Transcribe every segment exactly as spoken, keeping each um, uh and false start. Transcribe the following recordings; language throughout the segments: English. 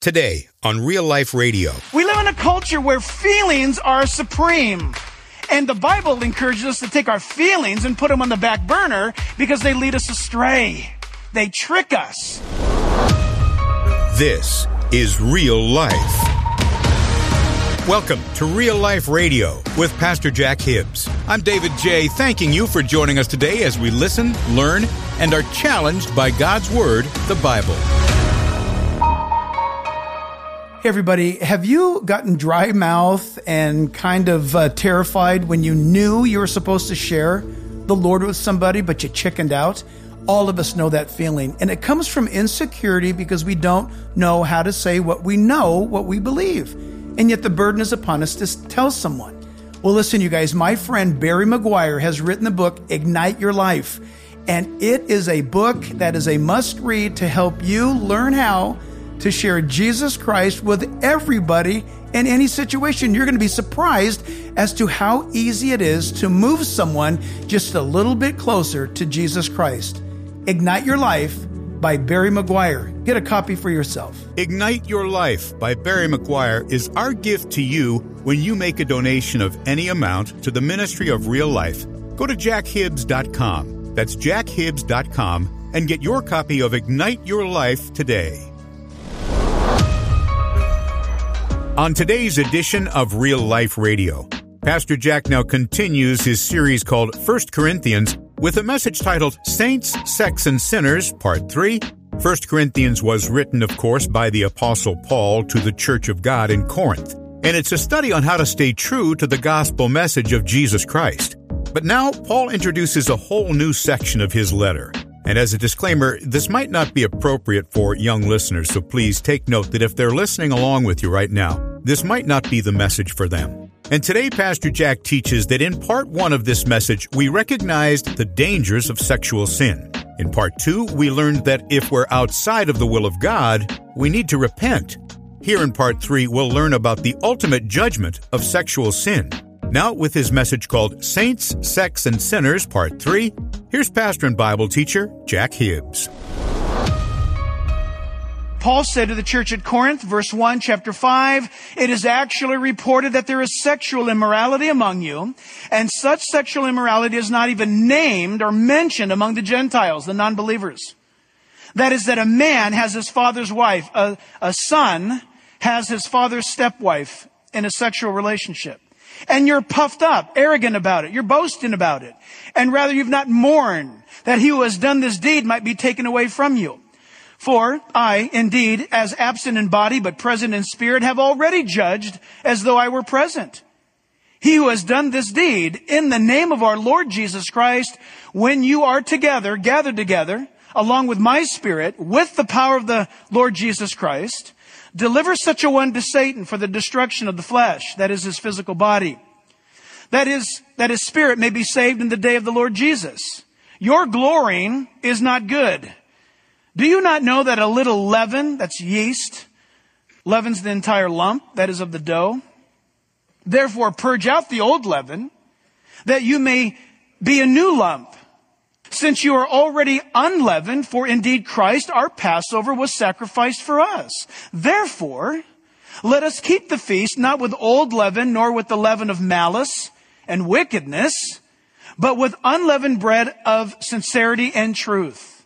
Today on Real Life Radio. We live in a culture where feelings are supreme. And the Bible encourages us to take our feelings and put them on the back burner because they lead us astray. They trick us. This is Real Life. Welcome to Real Life Radio with Pastor Jack Hibbs. I'm David J. Thanking you for joining us today as we listen, learn, and are challenged by God's Word, the Bible. Hey everybody, have you gotten dry mouth and kind of uh, terrified when you knew you were supposed to share the Lord with somebody, but you chickened out? All of us know that feeling. And it comes from insecurity because we don't know how to say what we know, what we believe. And yet the burden is upon us to tell someone. Well, listen, you guys, my friend Barry McGuire has written the book, Ignite Your Life. And it is a book that is a must read to help you learn how to share Jesus Christ with everybody in any situation. You're going to be surprised as to how easy it is to move someone just a little bit closer to Jesus Christ. Ignite Your Life by Barry McGuire. Get a copy for yourself. Ignite Your Life by Barry McGuire is our gift to you when you make a donation of any amount to the ministry of Real Life. Go to jack hibbs dot com. That's jack hibbs dot com and get your copy of Ignite Your Life today. On today's edition of Real Life Radio, Pastor Jack now continues his series called First Corinthians with a message titled Saints, Sects, and Sinners, Part three. First Corinthians was written, of course, by the Apostle Paul to the Church of God in Corinth, and it's a study on how to stay true to the gospel message of Jesus Christ. But now, Paul introduces a whole new section of his letter. And as a disclaimer, this might not be appropriate for young listeners, so please take note that if they're listening along with you right now, this might not be the message for them. And today, Pastor Jack teaches that in part one of this message, we recognized the dangers of sexual sin. In part two, we learned that if we're outside of the will of God, we need to repent. Here in part three, we'll learn about the ultimate judgment of sexual sin. Now, with his message called Saints, Sects, and Sinners, Part three, here's pastor and Bible teacher Jack Hibbs. Paul said to the church at Corinth, verse one, chapter five, it is actually reported that there is sexual immorality among you, and such sexual immorality is not even named or mentioned among the Gentiles, the non-believers. That is that a man has his father's wife, a, a son has his father's stepwife in a sexual relationship. And you're puffed up, arrogant about it. You're boasting about it. And rather you've not mourned that he who has done this deed might be taken away from you. For I, indeed, as absent in body but present in spirit, have already judged as though I were present. He who has done this deed in the name of our Lord Jesus Christ, when you are together, gathered together, along with my spirit, with the power of the Lord Jesus Christ, deliver such a one to Satan for the destruction of the flesh, that is his physical body. That is, that his spirit may be saved in the day of the Lord Jesus. Your glorying is not good. Do you not know that a little leaven, that's yeast, leavens the entire lump, that is of the dough? Therefore purge out the old leaven, that you may be a new lump, since you are already unleavened, for indeed Christ, our Passover, was sacrificed for us. Therefore, let us keep the feast, not with old leaven, nor with the leaven of malice and wickedness, but with unleavened bread of sincerity and truth.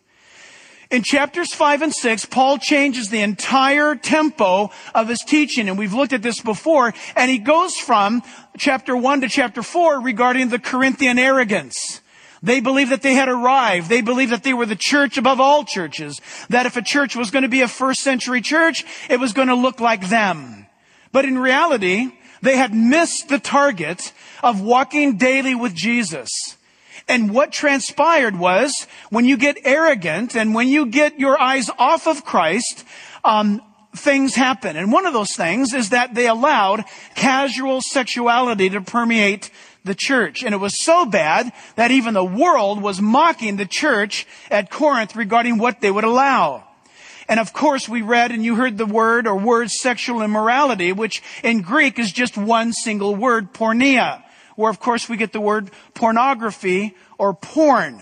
In chapters five and six, Paul changes the entire tempo of his teaching, and we've looked at this before, and he goes from chapter one to chapter four regarding the Corinthian arrogance. They believed that they had arrived. They believed that they were the church above all churches. That if a church was going to be a first century church, it was going to look like them. But in reality, they had missed the target of walking daily with Jesus. And what transpired was, when you get arrogant and when you get your eyes off of Christ, um, things happen. And one of those things is that they allowed casual sexuality to permeate the church. And it was so bad that even the world was mocking the church at Corinth regarding what they would allow. And of course, we read and you heard the word or words sexual immorality, which in Greek is just one single word, porneia, where of course we get the word pornography or porn.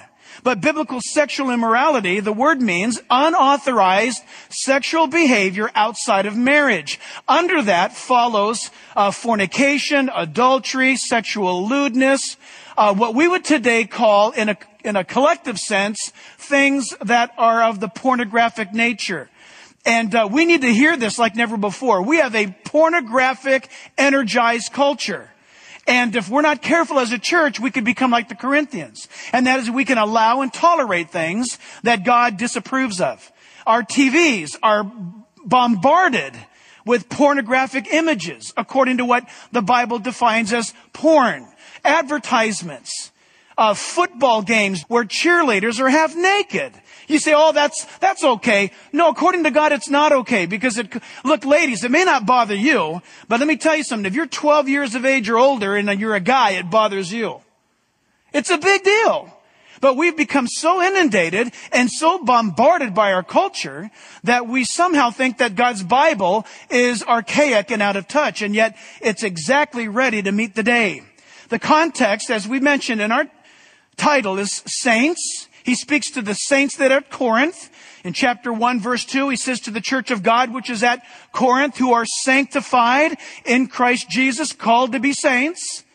But biblical sexual immorality, the word means unauthorized sexual behavior outside of marriage. Under that follows uh, fornication, adultery, sexual lewdness, uh, what we would today call, in a, in a collective sense, things that are of the pornographic nature. And uh, we need to hear this like never before. We have a pornographic, energized culture. And if we're not careful as a church, we could become like the Corinthians. And that is, we can allow and tolerate things that God disapproves of. Our T Vs are bombarded with pornographic images, according to what the Bible defines as porn. Advertisements of football games where cheerleaders are half naked. You say, oh, that's, that's okay. No, according to God, it's not okay, because it, look, ladies, it may not bother you, but let me tell you something. If you're twelve years of age or older and you're a guy, it bothers you. It's a big deal. But we've become so inundated and so bombarded by our culture that we somehow think that God's Bible is archaic and out of touch, and yet it's exactly ready to meet the day. The context, as we mentioned in our title, is saints. He speaks to the saints that are at Corinth. In chapter one, verse two, he says to the church of God, which is at Corinth, who are sanctified in Christ Jesus, called to be saints.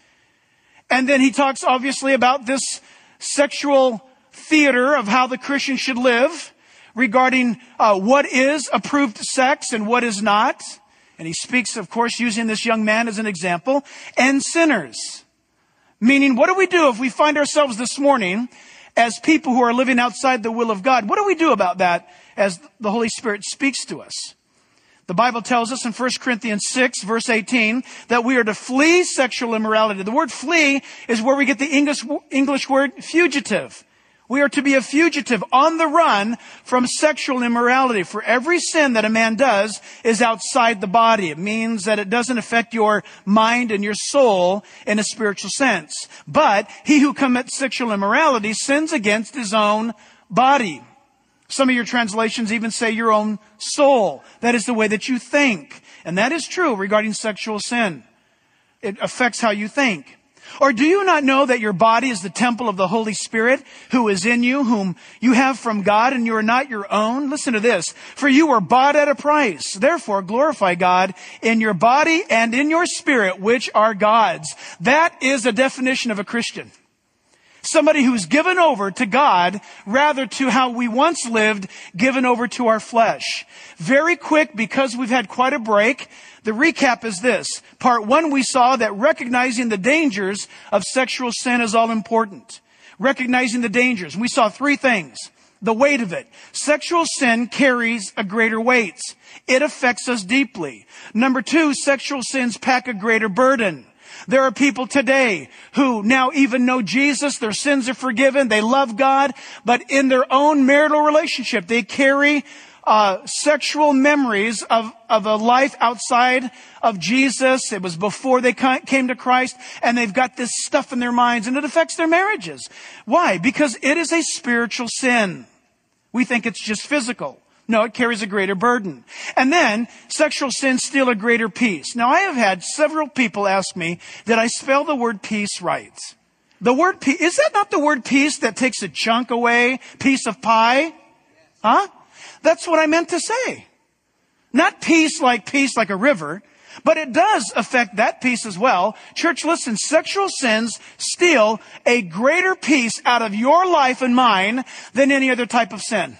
And then he talks obviously about this sexual theater of how the Christian should live, regarding uh, what is approved sex and what is not. And he speaks, of course, using this young man as an example, and sinners. Meaning, what do we do if we find ourselves this morning as people who are living outside the will of God? What do we do about that as the Holy Spirit speaks to us? The Bible tells us in First Corinthians six, verse eighteen, that we are to flee sexual immorality. The word flee is where we get the English, English word fugitive. We are to be a fugitive on the run from sexual immorality. For every sin that a man does is outside the body. It means that it doesn't affect your mind and your soul in a spiritual sense. But he who commits sexual immorality sins against his own body. Some of your translations even say your own soul. That is the way that you think. And that is true regarding sexual sin. It affects how you think. Or do you not know that your body is the temple of the Holy Spirit who is in you, whom you have from God, and you are not your own? Listen to this. For you were bought at a price. Therefore, glorify God in your body and in your spirit, which are God's. That is a definition of a Christian. Somebody who's given over to God rather to how we once lived, given over to our flesh. Very quick, because we've had quite a break. The recap is this. Part one, we saw that recognizing the dangers of sexual sin is all important. Recognizing the dangers. We saw three things. The weight of it. Sexual sin carries a greater weight. It affects us deeply. Number two, sexual sins pack a greater burden. There are people today who now even know Jesus. Their sins are forgiven. They love God. But in their own marital relationship, they carry Uh, sexual memories of, of a life outside of Jesus. It was before they came to Christ, and they've got this stuff in their minds, and it affects their marriages. Why? Because it is a spiritual sin. We think it's just physical. No, it carries a greater burden. And then, sexual sins steal a greater peace. Now, I have had several people ask me, did I spell the word peace right? The word peace, is that not the word peace that takes a chunk away? Piece of pie? Huh? That's what I meant to say. Not peace like peace like a river, but it does affect that peace as well. Church, listen, sexual sins steal a greater peace out of your life and mine than any other type of sin.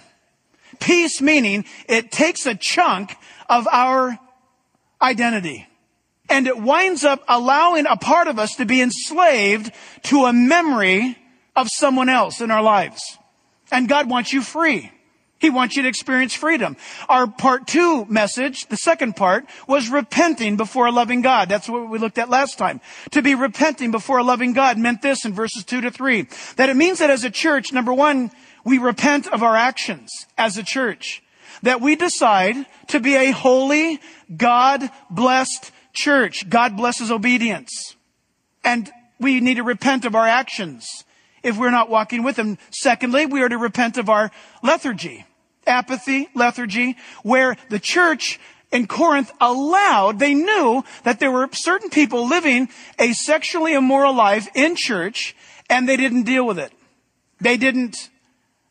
Peace meaning it takes a chunk of our identity. And it winds up allowing a part of us to be enslaved to a memory of someone else in our lives. And God wants you free. He wants you to experience freedom. Our part two message, the second part, was repenting before a loving God. That's what we looked at last time. To be repenting before a loving God meant this in verses two to three. That it means that as a church, number one, we repent of our actions as a church. That we decide to be a holy, God-blessed church. God blesses obedience. And we need to repent of our actions if we're not walking with Him. Secondly, we are to repent of our lethargy. Apathy, lethargy, where the church in Corinth allowed, they knew that there were certain people living a sexually immoral life in church, and they didn't deal with it. They didn't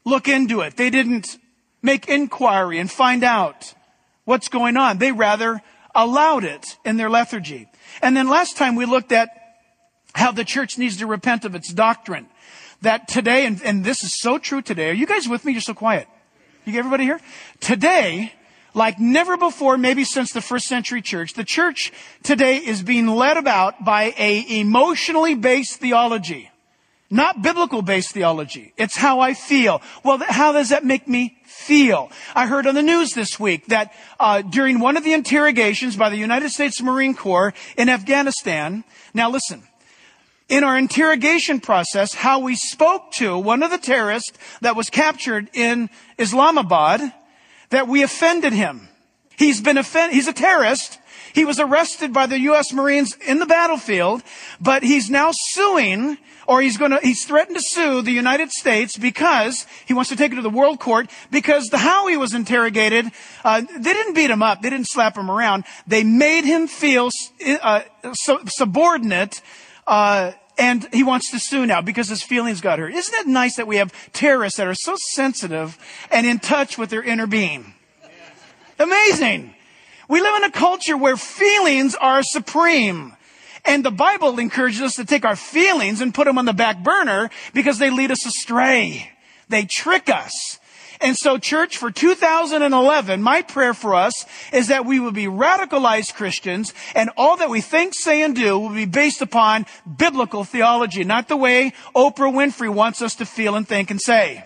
look into it. They didn't make inquiry and find out what's going on. They rather allowed it in their lethargy. And then last time we looked at how the church needs to repent of its doctrine. That today, and, and this is so true today. Are you guys with me? You're so quiet. You everybody here? Today, like never before, maybe since the first century church, the church today is being led about by a emotionally based theology. Not biblical based theology. It's how I feel. Well, how does that make me feel? I heard on the news this week that uh during one of the interrogations by the United States Marine Corps in Afghanistan, now listen, in our interrogation process, how we spoke to one of the terrorists that was captured in Islamabad, that we offended him. He's been offended. He's a terrorist. He was arrested by the U S Marines in the battlefield, but he's now suing, or he's going to, he's threatened to sue the United States because he wants to take it to the world court because the how he was interrogated, uh, they didn't beat him up. They didn't slap him around. They made him feel uh, so, subordinate. Uh, and he wants to sue now because his feelings got hurt. Isn't it nice that we have terrorists that are so sensitive and in touch with their inner being? Amazing. We live in a culture where feelings are supreme. And the Bible encourages us to take our feelings and put them on the back burner because they lead us astray. They trick us. And so, church, for two thousand eleven, my prayer for us is that we will be radicalized Christians, and all that we think, say, and do will be based upon biblical theology, not the way Oprah Winfrey wants us to feel and think and say.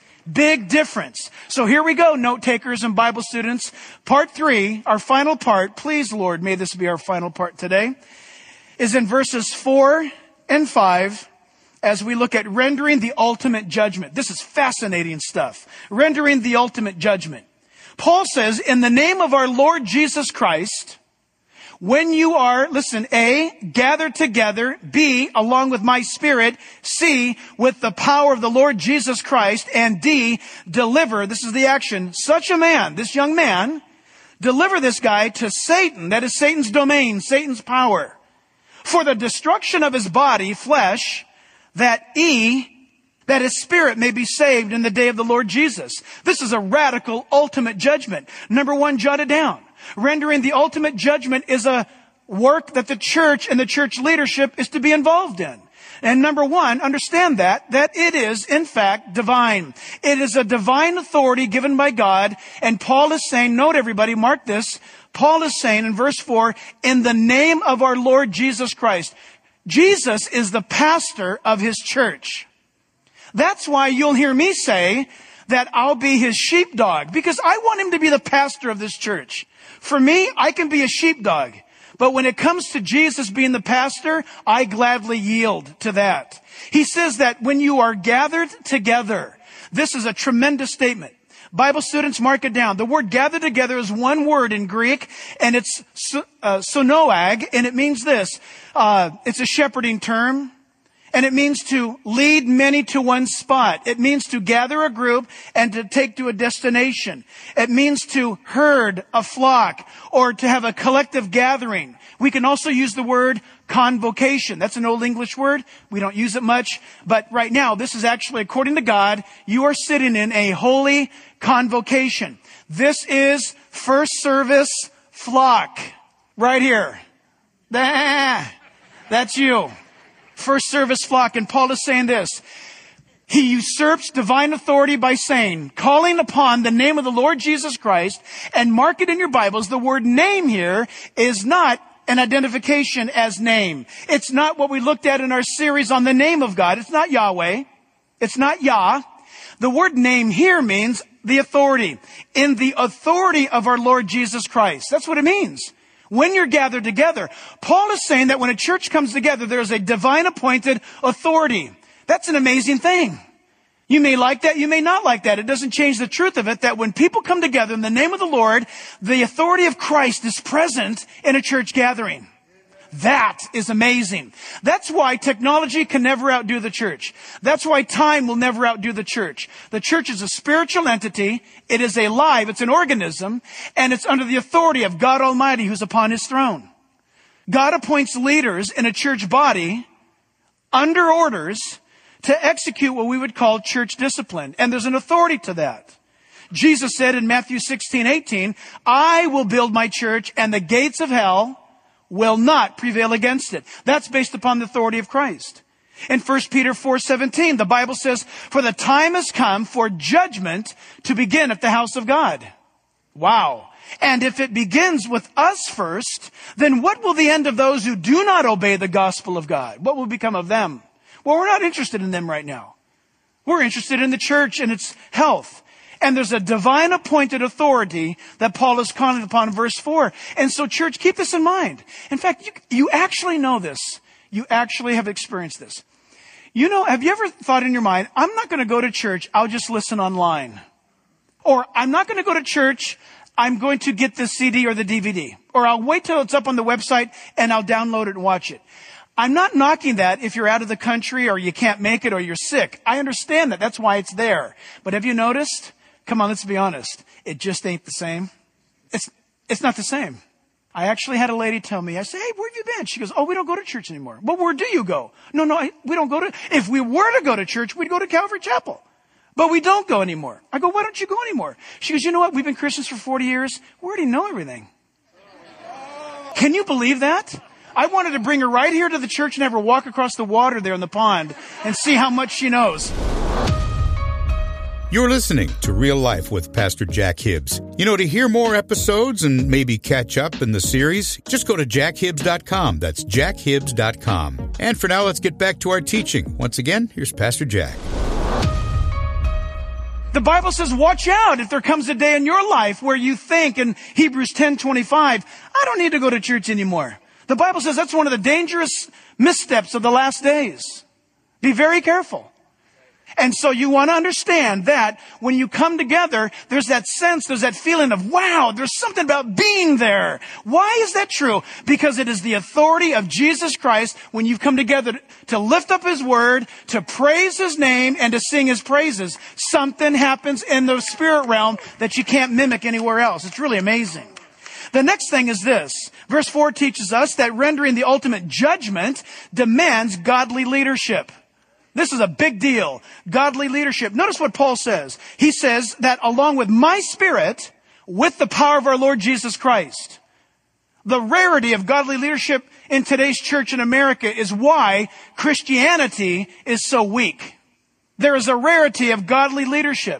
Big difference. So here we go, note takers and Bible students. Part three, our final part, please, Lord, may this be our final part today, is in verses four and five. As we look at rendering the ultimate judgment. This is fascinating stuff. Rendering the ultimate judgment. Paul says, in the name of our Lord Jesus Christ, when you are, listen, A, gathered together, B, along with my spirit, C, with the power of the Lord Jesus Christ, and D, deliver, this is the action, such a man, this young man, deliver this guy to Satan, that is Satan's domain, Satan's power, for the destruction of his body, flesh, that E, that his spirit may be saved in the day of the Lord Jesus. This is a radical ultimate judgment. Number one, jot it down. Rendering the ultimate judgment is a work that the church and the church leadership is to be involved in. And number one, understand that, that it is, in fact, divine. It is a divine authority given by God. And Paul is saying, note everybody, mark this. Paul is saying in verse four, in the name of our Lord Jesus Christ. Jesus is the pastor of his church. That's why you'll hear me say that I'll be his sheepdog, because I want him to be the pastor of this church. For me, I can be a sheepdog. But when it comes to Jesus being the pastor, I gladly yield to that. He says that when you are gathered together, this is a tremendous statement. Bible students, mark it down. The word gathered together is one word in Greek, and it's uh, sonoag, and it means this. Uh, it's a shepherding term, and it means to lead many to one spot. It means to gather a group and to take to a destination. It means to herd a flock or to have a collective gathering. We can also use the word convocation. That's an old English word. We don't use it much. But right now, this is actually, according to God, you are sitting in a holy convocation. This is first service flock. Right here. That's you. First service flock. And Paul is saying this. He usurps divine authority by saying, calling upon the name of the Lord Jesus Christ, and mark it in your Bibles, the word name here is not an identification as name. It's not what we looked at in our series on the name of God. It's not Yahweh. It's not Yah. The word name here means the authority. In the authority of our Lord Jesus Christ. That's what it means. When you're gathered together. Paul is saying that when a church comes together, there's a divine appointed authority. That's an amazing thing. You may like that, you may not like that. It doesn't change the truth of it that when people come together in the name of the Lord, the authority of Christ is present in a church gathering. That is amazing. That's why technology can never outdo the church. That's why time will never outdo the church. The church is a spiritual entity. It is alive. It's an organism. And it's under the authority of God Almighty who's upon his throne. God appoints leaders in a church body under orders to execute what we would call church discipline. And there's an authority to that. Jesus said in Matthew sixteen eighteen, I will build my church and the gates of hell will not prevail against it. That's based upon the authority of Christ. In First Peter four seventeen, the Bible says, for the time has come for judgment to begin at the house of God. Wow. And if it begins with us first, then what will the end of those who do not obey the gospel of God? What will become of them? Well, we're not interested in them right now. We're interested in the church and its health. And there's a divine appointed authority that Paul is calling upon in verse four. And so, church, keep this in mind. In fact, you, you actually know this. You actually have experienced this. You know, have you ever thought in your mind, I'm not going to go to church, I'll just listen online. Or I'm not going to go to church, I'm going to get the C D or the D V D. Or I'll wait till it's up on the website and I'll download it and watch it. I'm not knocking that if you're out of the country or you can't make it or you're sick. I understand that. That's why it's there. But have you noticed? Come on, let's be honest. It just ain't the same. It's, it's not the same. I actually had a lady tell me, I said, hey, where have you been? She goes, oh, we don't go to church anymore. Well, where do you go? No, no, I, we don't go to, if we were to go to church, we'd go to Calvary Chapel. But we don't go anymore. I go, why don't you go anymore? She goes, you know what? We've been Christians for forty years. We already know everything. Can you believe that? I wanted to bring her right here to the church and have her walk across the water there in the pond and see how much she knows. You're listening to Real Life with Pastor Jack Hibbs. You know, to hear more episodes and maybe catch up in the series, just go to jack hibbs dot com. That's jack hibbs dot com. And for now, let's get back to our teaching. Once again, here's Pastor Jack. The Bible says, watch out if there comes a day in your life where you think in Hebrews ten twenty-five, I don't need to go to church anymore. The Bible says that's one of the dangerous missteps of the last days. Be very careful. And so you want to understand that when you come together, there's that sense, there's that feeling of, wow, there's something about being there. Why is that true? Because it is the authority of Jesus Christ when you've come together to lift up His Word, to praise His name, and to sing His praises. Something happens in the spirit realm that you can't mimic anywhere else. It's really amazing. The next thing is this. Verse four teaches us that rendering the ultimate judgment demands godly leadership. This is a big deal. Godly leadership. Notice what Paul says. He says that along with my spirit, with the power of our Lord Jesus Christ. The rarity of godly leadership in today's church in America is why Christianity is so weak. There is a rarity of godly leadership.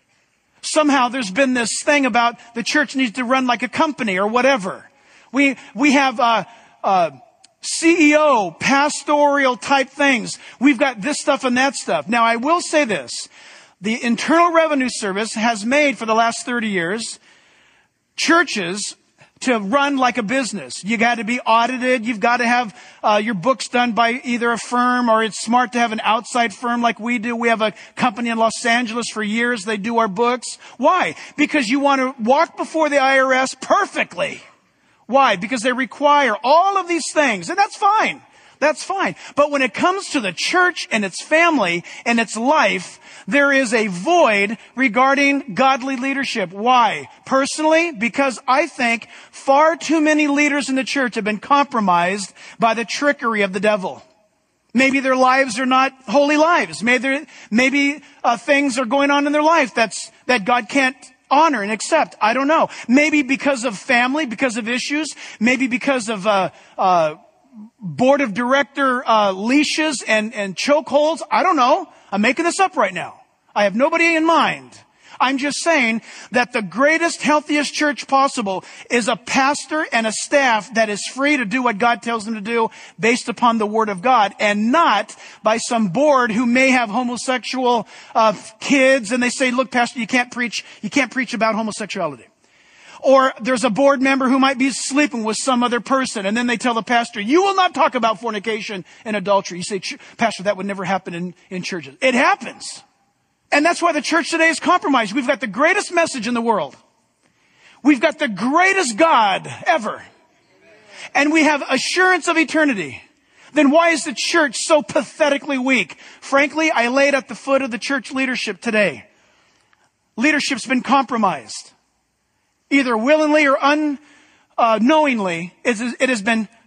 Somehow there's been this thing about the church needs to run like a company or whatever. We, we have, uh, uh, C E O, pastoral type things. We've got this stuff and that stuff. Now, I will say this. The Internal Revenue Service has made for the last thirty years churches to run like a business. You got to be audited. You've got to have uh, your books done by either a firm, or it's smart to have an outside firm like we do. We have a company in Los Angeles for years. They do our books. Why? Because you want to walk before the I R S perfectly. Why? Because they require all of these things, and that's fine. That's fine. But when it comes to the church and its family and its life, there is a void regarding godly leadership. Why? Personally, because I think far too many leaders in the church have been compromised by the trickery of the devil. Maybe their lives are not holy lives. Maybe, maybe uh, things are going on in their life that's that God can't honor and accept. I don't know. Maybe because of family, because of issues. Maybe because of uh, uh, board of director uh, leashes and, and chokeholds. I don't know. I'm making this up right now. I have nobody in mind. I'm just saying that the greatest, healthiest church possible is a pastor and a staff that is free to do what God tells them to do based upon the Word of God, and not by some board who may have homosexual uh, kids, and they say, look, pastor, you can't preach, you can't preach about homosexuality. Or there's a board member who might be sleeping with some other person, and then they tell the pastor, you will not talk about fornication and adultery. You say, pastor, that would never happen in, in churches. It happens. And that's why the church today is compromised. We've got the greatest message in the world. We've got the greatest God ever. And we have assurance of eternity. Then why is the church so pathetically weak? Frankly, I lay it at the foot of the church leadership today. Leadership's been compromised. Either willingly or unknowingly, it has been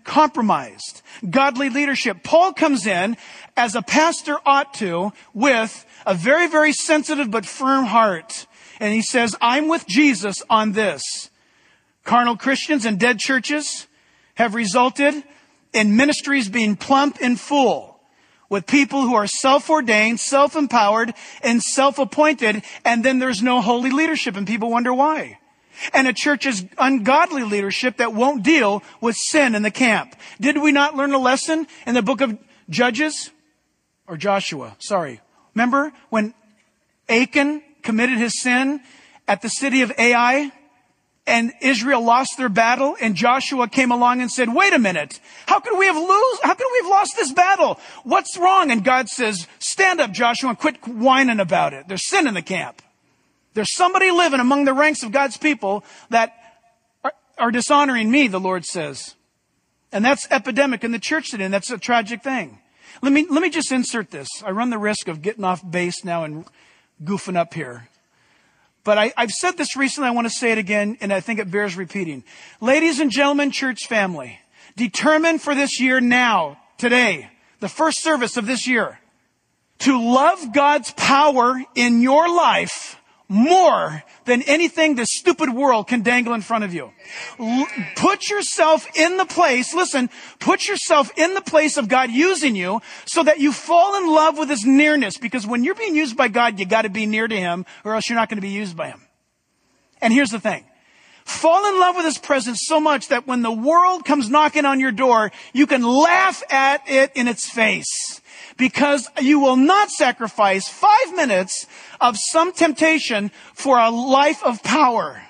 compromised. Godly leadership. Paul comes in, as a pastor ought to, with a very, very sensitive but firm heart. And he says, I'm with Jesus on this. Carnal Christians and dead churches have resulted in ministries being plump and full with people who are self-ordained, self-empowered, and self-appointed, and then there's no holy leadership, and people wonder why. And a church's ungodly leadership that won't deal with sin in the camp. Did we not learn a lesson in the book of Judges? Or Joshua, sorry. Remember when Achan committed his sin at the city of Ai? And Israel lost their battle, and Joshua came along and said, wait a minute, how could we have lose, how could we have lost this battle? What's wrong? And God says, stand up, Joshua, and quit whining about it. There's sin in the camp. There's somebody living among the ranks of God's people that are, are dishonoring me, the Lord says. And that's epidemic in the church today, and that's a tragic thing. Let me, let me just insert this. I run the risk of getting off base now and goofing up here. But I, I've said this recently, I want to say it again, and I think it bears repeating. Ladies and gentlemen, church family, determine for this year now, today, the first service of this year, to love God's power in your life more than anything this stupid world can dangle in front of you. L- put yourself in the place, listen, put yourself in the place of God using you so that you fall in love with His nearness. Because when you're being used by God, you got to be near to Him or else you're not going to be used by Him. And here's the thing. Fall in love with His presence so much that when the world comes knocking on your door, you can laugh at it in its face. Because you will not sacrifice five minutes of some temptation for a life of power.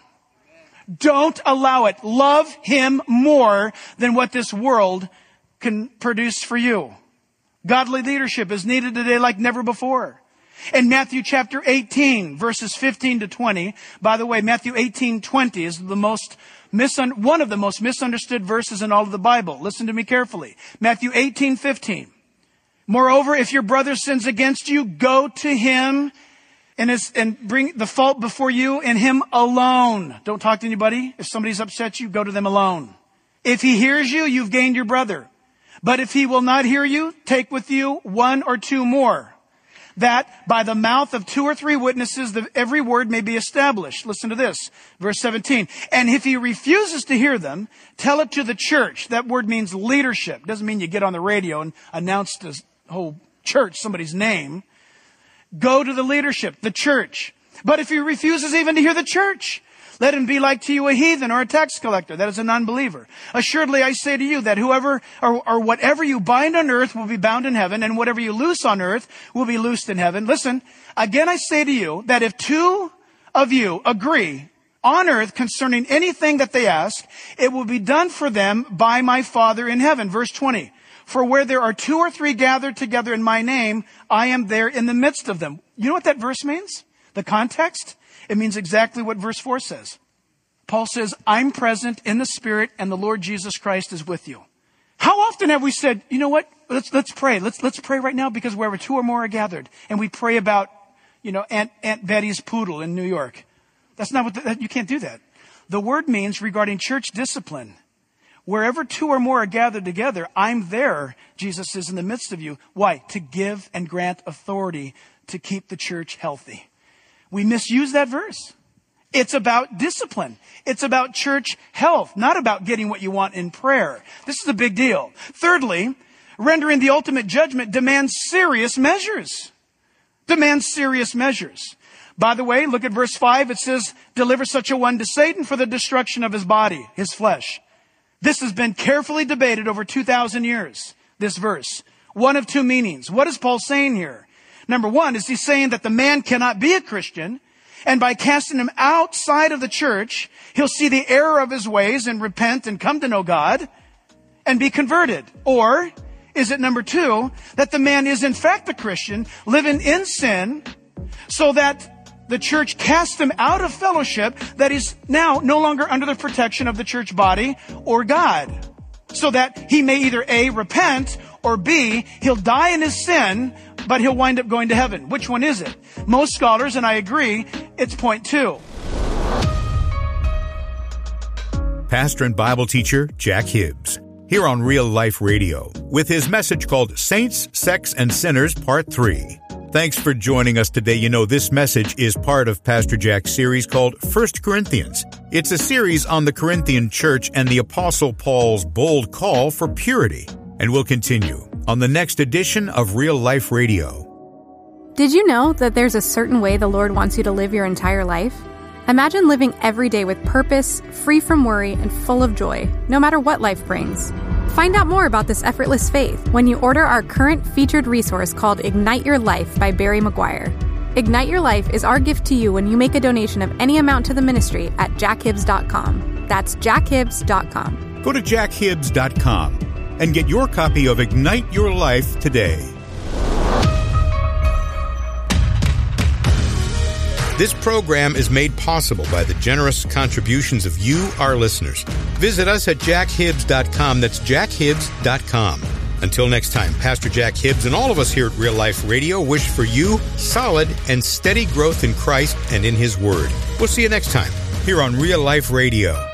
Don't allow it. Love Him more than what this world can produce for you. Godly leadership is needed today like never before. In Matthew chapter eighteen, verses fifteen to twenty, by the way, Matthew eighteen twenty is the most misun- one of the most misunderstood verses in all of the Bible. Listen to me carefully. Matthew eighteen fifteen. Moreover, if your brother sins against you, go to him and, his, and bring the fault before you and him alone. Don't talk to anybody. If somebody's upset you, go to them alone. If he hears you, you've gained your brother. But if he will not hear you, take with you one or two more, that by the mouth of two or three witnesses, the, every word may be established. Listen to this, verse seventeen. And if he refuses to hear them, tell it to the church. That word means leadership. Doesn't mean you get on the radio and announce to whole church somebody's name. Go to the leadership, the church. But if he refuses even to hear the church, let him be like to you a heathen or a tax collector. That is an unbeliever. Assuredly, I say to you that whoever or, or whatever you bind on earth will be bound in heaven, and whatever you loose on earth will be loosed in heaven. Listen, again I say to you that if two of you agree on earth concerning anything that they ask, it will be done for them by my Father in heaven. Verse twenty. For where there are two or three gathered together in my name, I am there in the midst of them. You know what that verse means? The context? It means exactly what verse four says. Paul says, I'm present in the Spirit and the Lord Jesus Christ is with you. How often have we said, you know what? Let's, let's pray. Let's, let's pray right now because wherever two or more are gathered, and we pray about, you know, Aunt, Aunt Betty's poodle in New York. That's not what, the, you can't do that. The word means regarding church discipline. Wherever two or more are gathered together, I'm there, Jesus says, in the midst of you. Why? To give and grant authority to keep the church healthy. We misuse that verse. It's about discipline. It's about church health, not about getting what you want in prayer. This is a big deal. Thirdly, rendering the ultimate judgment demands serious measures. Demands serious measures. By the way, look at verse five. It says, deliver such a one to Satan for the destruction of his body, his flesh. This has been carefully debated over two thousand years, this verse. One of two meanings. What is Paul saying here? Number one, is he saying that the man cannot be a Christian, and by casting him outside of the church, he'll see the error of his ways and repent and come to know God and be converted? Or is it number two, that the man is in fact a Christian, living in sin, so that the church cast him out of fellowship, that is now no longer under the protection of the church body or God, so that he may either A, repent, or B, he'll die in his sin, but he'll wind up going to heaven. Which one is it? Most scholars, and I agree, it's point two. Pastor and Bible teacher Jack Hibbs. here on Real Life Radio with his message called Saints, Sex, and Sinners, Part three. Thanks for joining us today. You know, this message is part of Pastor Jack's series called First Corinthians. It's a series on the Corinthian church and the Apostle Paul's bold call for purity. And we'll continue on the next edition of Real Life Radio. Did you know that there's a certain way the Lord wants you to live your entire life? Imagine living every day with purpose, free from worry, and full of joy, no matter what life brings. Find out more about this effortless faith when you order our current featured resource called Ignite Your Life by Barry McGuire. Ignite Your Life is our gift to you when you make a donation of any amount to the ministry at jack hibbs dot com. That's jack hibbs dot com. Go to jack hibbs dot com and get your copy of Ignite Your Life today. This program is made possible by the generous contributions of you, our listeners. Visit us at jack hibbs dot com. That's jack hibbs dot com. Until next time, Pastor Jack Hibbs and all of us here at Real Life Radio wish for you solid and steady growth in Christ and in His Word. We'll see you next time here on Real Life Radio.